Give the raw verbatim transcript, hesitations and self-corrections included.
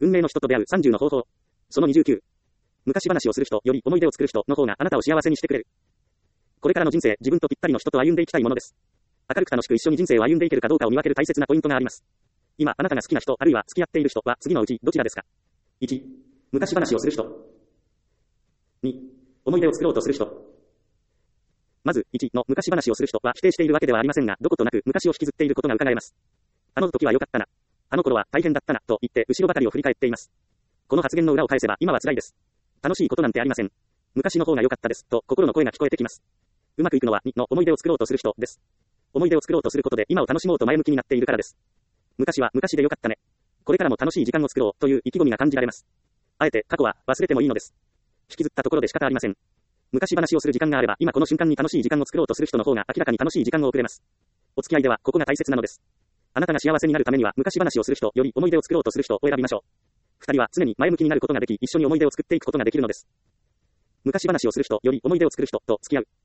運命の人と出会うさんじゅうの方法。そのにじゅうきゅう。昔話をする人より思い出を作る人の方があなたを幸せにしてくれる。これからの人生、自分とぴったりの人と歩んでいきたいものです。明るく楽しく一緒に人生を歩んでいけるかどうかを見分ける大切なポイントがあります。今、あなたが好きな人、あるいは付き合っている人は次のうちどちらですか？ いち. 昔話をする人。に. 思い出を作ろうとする人。まず、いちの昔話をする人は否定しているわけではありませんが、どことなく昔を引きずっていることが伺えます。あの時は良かったな。あの頃は大変だったな、と言って後ろばかりを振り返っています。この発言の裏を返せば今は辛いです。楽しいことなんてありません。昔の方が良かったです、と心の声が聞こえてきます。うまくいくのはにの思い出を作ろうとする人です。思い出を作ろうとすることで今を楽しもうと前向きになっているからです。昔は昔で良かったね。これからも楽しい時間を作ろうという意気込みが感じられます。あえて過去は忘れてもいいのです。引きずったところで仕方ありません。昔話をする時間があれば今この瞬間に楽しい時間を作ろうとする人の方が明らかに楽しい時間を送れます。お付き合いではここが大切なのです。あなたが幸せになるためには昔話をする人より思い出を作ろうとする人を選びましょう。二人は常に前向きになることができ、一緒に思い出を作っていくことができるのです。昔話をする人より思い出を作る人と付き合う。